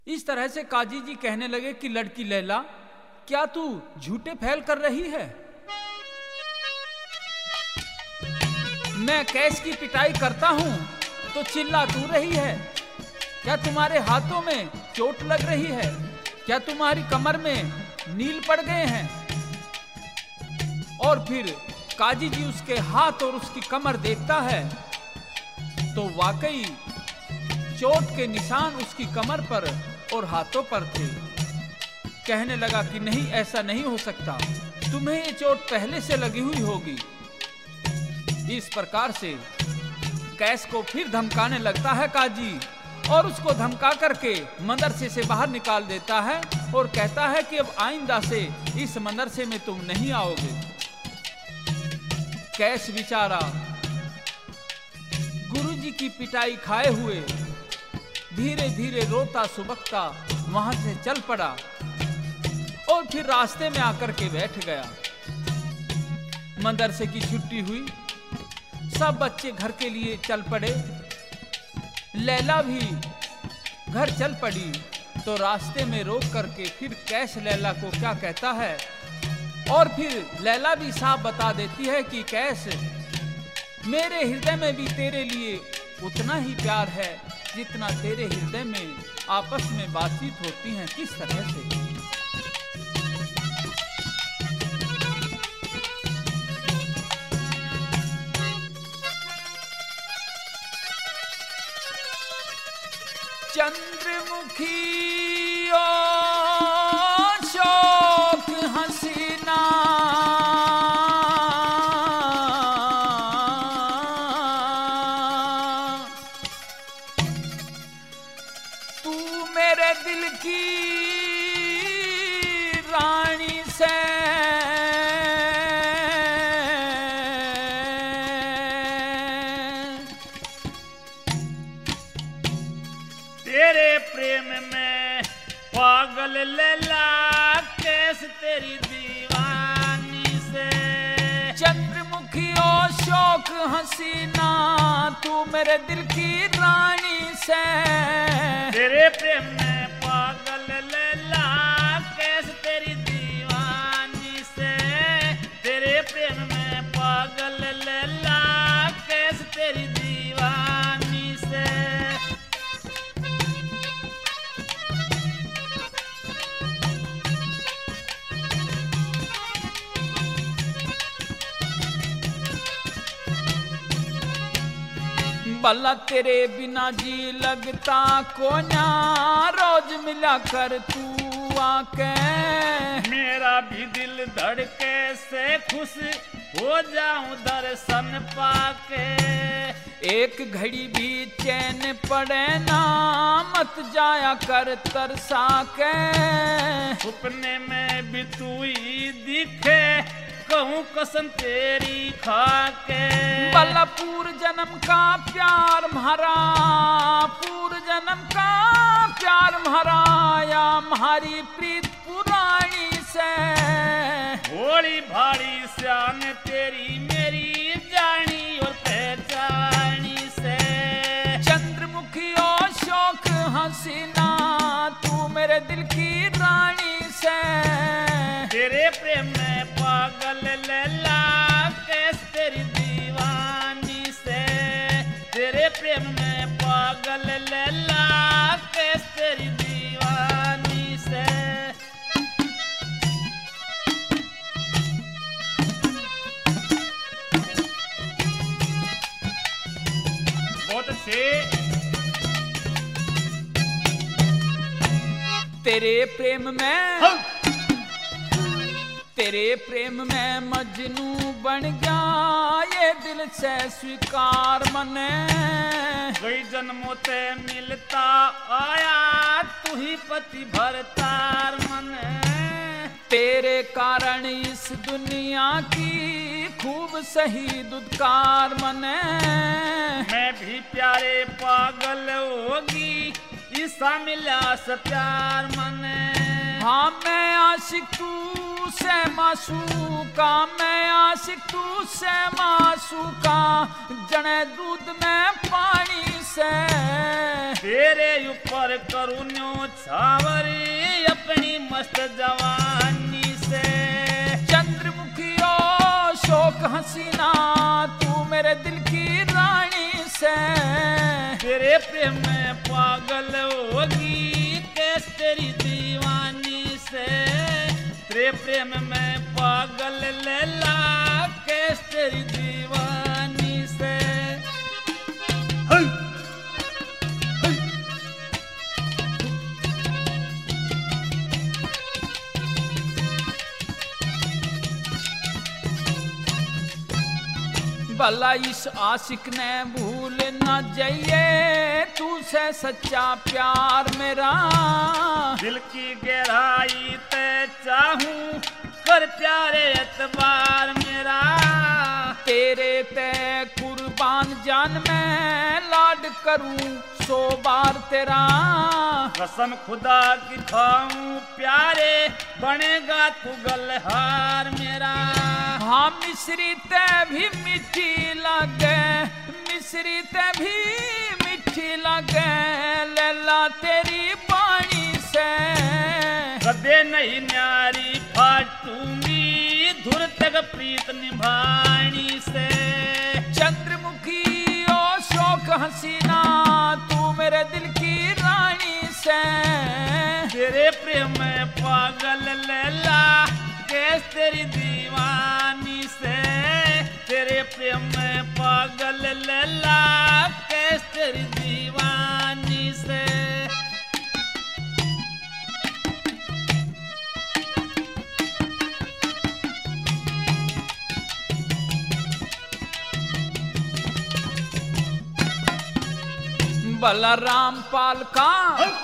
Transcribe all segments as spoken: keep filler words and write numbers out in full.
इस तरह से काजी जी कहने लगे कि लड़की लैला, क्या तू झूठे फैल कर रही है? मैं कैस की पिटाई करता हूं तो चिल्ला तू रही है। क्या तुम्हारे हाथों में चोट लग रही है? क्या तुम्हारी कमर में नील पड़ गए हैं? और फिर काजी जी उसके हाथ और उसकी कमर देखता है तो वाकई चोट के निशान उसकी कमर पर और हाथों पर थे। कहने लगा कि नहीं, ऐसा नहीं हो सकता, तुम्हें ये चोट पहले से लगी हुई होगी। इस प्रकार से कैस को फिर धमकाने लगता है काजी और उसको धमका करके मदरसे से बाहर निकाल देता है और कहता है कि अब आइंदा से इस मदरसे में तुम नहीं आओगे। कैस बेचारा गुरुजी की पिटाई खाए हुए धीरे धीरे रोता सुबकता वहां से चल पड़ा और फिर रास्ते में आकर के बैठ गया। मदरसे की छुट्टी हुई, सब बच्चे घर के लिए चल पड़े। लैला भी घर चल पड़ी तो रास्ते में रोक करके फिर कैस लैला को क्या कहता है और फिर लैला भी साफ बता देती है कि कैस, मेरे हृदय में भी तेरे लिए उतना ही प्यार है जितना तेरे हृदय में आपस में बातचीत होती है। किस तरह से? चंद्रमुखी ओ शोक हसीना, तू मेरे दिल की रानी से तेरे प्रेम में पागल लैला, कैस तेरी दीवानी से। चंद्रमुखी ओ शोक हसीना, तू मेरे दिल की रानी से। तेरे प्रेम में पागल लैला, कैस तेरी दीवानी से। तेरे प्रेम में पागल लैला, कैस तेरी दीवानी से। भला तेरे बिना जी लगता को ना, रोज मिला कर तू आके। मेरा भी दिल धड़के से खुश हो जाऊं दर्शन पाके। एक घड़ी भी चैन पड़े ना, मत जाया कर तरसा के। सपने में भी तू ही दिखे, कहूँ कसम तेरी खाके। भला पूर्व जन्म का प्यार म्हारा, पूर्व जन्म का प्यार म्हारा, या म्हारी प्रीत पुरानी से। भोली भाड़ी श्यान तेरी मेरी जानी और पहचानी से। चंद्रमुखी ओ शोक हसीना, तू मेरे दिल की रानी से। तेरे प्रेम में पागल लैला, कैस तेरी दीवानी से। तेरे प्रेम में पागल लैला, कैस तेरी दीवानी से। बहुत अच्छे। तेरे प्रेम में हाँ। तेरे प्रेम में मजनू बन गया, ये दिल से स्वीकार मने। कई जन्मों ते मिलता आया, तू ही पति भरतार मन। तेरे कारण इस दुनिया की खूब सही दुदकार मने। मैं भी प्यारे पागल होगी, ईसा मिला से प्यार मने। हाँ मैं आशिक तू से मासूका, मैं आशिक तू से मासूका, जने दूध में पानी से। तेरे ऊपर करून्यो छावरी अपनी मस्त जवानी से। चंद्रमुखियो शोक हसीना तू मेरे दिल की रानी से। तेरे प्रेम में पागल होगी कैस तेरी दीवानी से। तेरे प्रेम में पागल लैला कैस तेरी दीवानी से। hey! hey! भला इस आशिक ने भूल न जाइए तू से सच्चा प्यार मेरा। दिल की गहराई ते चाहूं कर प्यारे एतबार मेरा। तेरे ते कुर्बान जान मैं लाड करूं सौ बार तेरा। कसम खुदा की खाऊं प्यारे बनेगा तू गलहार मेरा। हाँ मिश्री ते भी मीठी लगे, मिश्री ते भी मीठी लगे, लैला तेरी बाणी से। कदे नहीं न्यारी फाटूंगी धुर तक प्रीत निभानी से। चंद्रमुखी ओ शोक हसीना तू मेरे दिल की रानी से। तेरे प्रेम में पागल लैला कैस तेरी दीवानी से। तेरे प्रेम में पागल लैला कैस तेरी दीवानी से। भला रामपाल का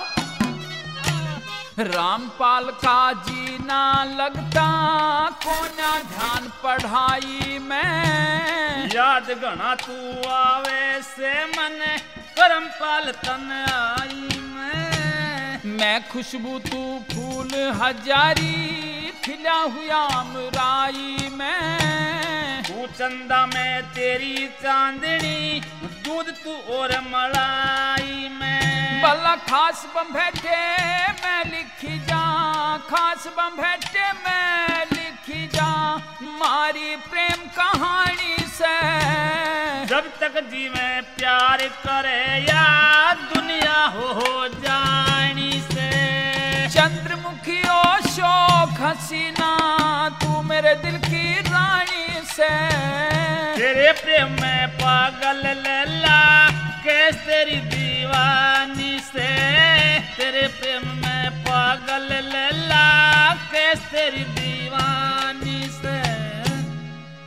रामपाल का जीना लगता कोना ध्यान पढ़ाई में। याद गणा तू आवे से मन करमपाल तन आई मैं। मैं खुशबू तू फूल हजारी खिला हुआ मुराई में। तू चंदा में तेरी चांदनी दूध तू और मलाई में। भला खास बम्भेटे मैं लिखी जा, खास बम्भेटे मैं लिखी जा मारी प्रेम कहानी से। जब तक जीवे प्यार करे या दुनिया हो हो जानी से। चंद्रमुखी ओ शोक हसीना तू मेरे दिल की रानी से। तेरे प्रेम में पागल लैला कैस तेरी दीवानी से। तेरे प्रेम में पागल लैला कैस तेरी